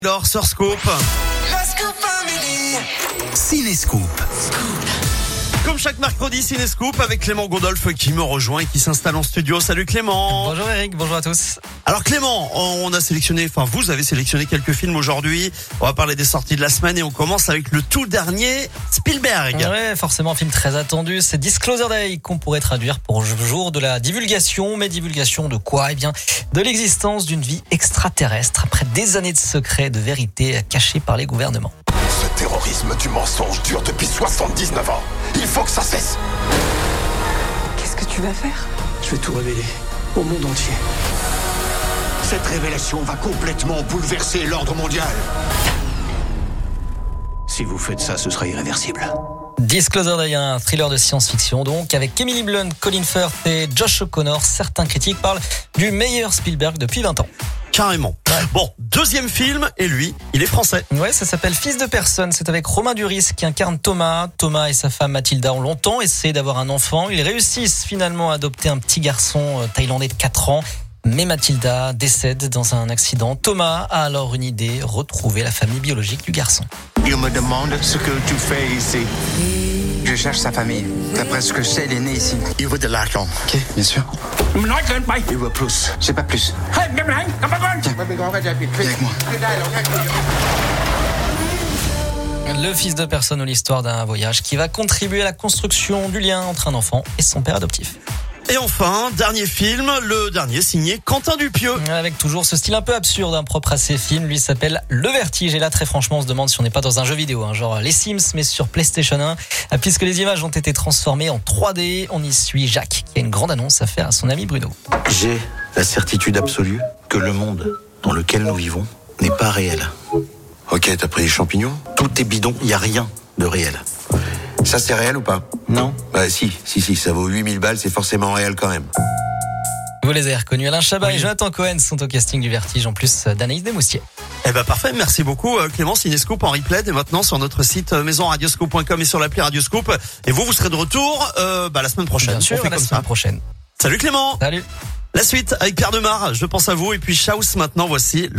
Alors sur Scoop. Cinescoop. Comme chaque mercredi, Cinescoop avec Clément Gondolf qui me rejoint et qui s'installe en studio. Salut Clément. Bonjour Eric, bonjour à tous. Alors Clément, vous avez sélectionné quelques films aujourd'hui. On va parler des sorties de la semaine et on commence avec le tout dernier Spielberg. Ouais, forcément un film très attendu, c'est Disclosure Day qu'on pourrait traduire pour jour de la divulgation. Mais divulgation de quoi ? Eh bien, de l'existence d'une vie extraterrestre après des années de secrets, de vérités cachées par les gouvernements. Ce terrorisme du mensonge dure depuis 79 ans. Il faut que ça cesse. Qu'est-ce que tu vas faire ? Je vais tout révéler au monde entier. Cette révélation va complètement bouleverser l'ordre mondial. Si vous faites ça, ce sera irréversible. Disclosure Day, un thriller de science-fiction donc, avec Emily Blunt, Colin Firth et Josh O'Connor. Certains critiques parlent du meilleur Spielberg depuis 20 ans. Carrément. Bon, deuxième film, et lui, il est français. Ouais, ça s'appelle Fils de personne. C'est avec Romain Duris qui incarne Thomas. Thomas et sa femme Mathilda ont longtemps essayé d'avoir un enfant. Ils réussissent finalement à adopter un petit garçon thaïlandais de 4 ans. Mais Mathilda décède dans un accident. Thomas a alors une idée, retrouver la famille biologique du garçon. Il me demande ce que tu fais ici. Je cherche sa famille. D'après ce que je sais, il est né ici. Il veut de l'argent. Ok, bien sûr. Il veut plus. J'ai pas plus. Viens avec moi. Le Fils de personne ou l'histoire d'un voyage qui va contribuer à la construction du lien entre un enfant et son père adoptif. Et enfin, dernier film, le dernier signé Quentin Dupieux. Avec toujours ce style un peu absurde, propre à ses films, lui s'appelle Le Vertige. Et là, très franchement, on se demande si on n'est pas dans un jeu vidéo, genre les Sims, mais sur PlayStation 1. Puisque les images ont été transformées en 3D, on y suit Jacques, qui a une grande annonce à faire à son ami Bruno. J'ai la certitude absolue que le monde dans lequel nous vivons n'est pas réel. Ok, t'as pris les champignons ? Tout est bidon, il n'y a rien de réel. Ça, c'est réel ou pas ? Non ? Bah si, ça vaut 8000 balles, c'est forcément réel quand même. Vous les avez reconnus, Alain Chabat et Jonathan Cohen sont au casting du Vertige, en plus d'Anaïs Desmoustiers. Eh ben parfait, merci beaucoup Clément. Cinescoop en replay et maintenant sur notre site maisonradioscoop.com et sur l'appli Radioscoop. Et vous serez de retour la semaine prochaine. Bien sûr, on fait la comme semaine ça. prochaine. Salut Clément. Salut. La suite avec Pierre Demar, je pense à vous. Et puis Chaos maintenant, voici